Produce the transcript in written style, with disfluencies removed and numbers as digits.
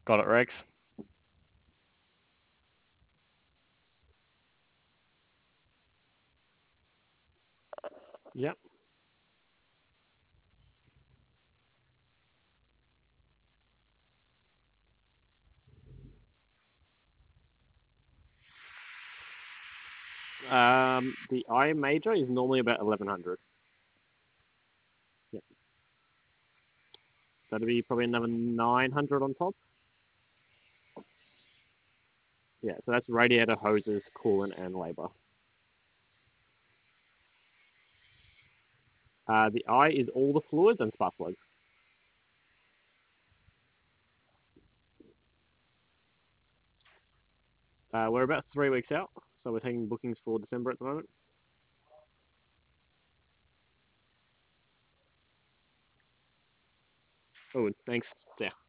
Got it, Rex. Yep. The I major is normally about 1100. Yep. That'd be probably another 900 on top. Yeah, so that's radiator, hoses, coolant, and labor. The I is all the fluids and spark plugs. We're about 3 weeks out, so we're taking bookings for December at the moment. Oh, thanks. Yeah.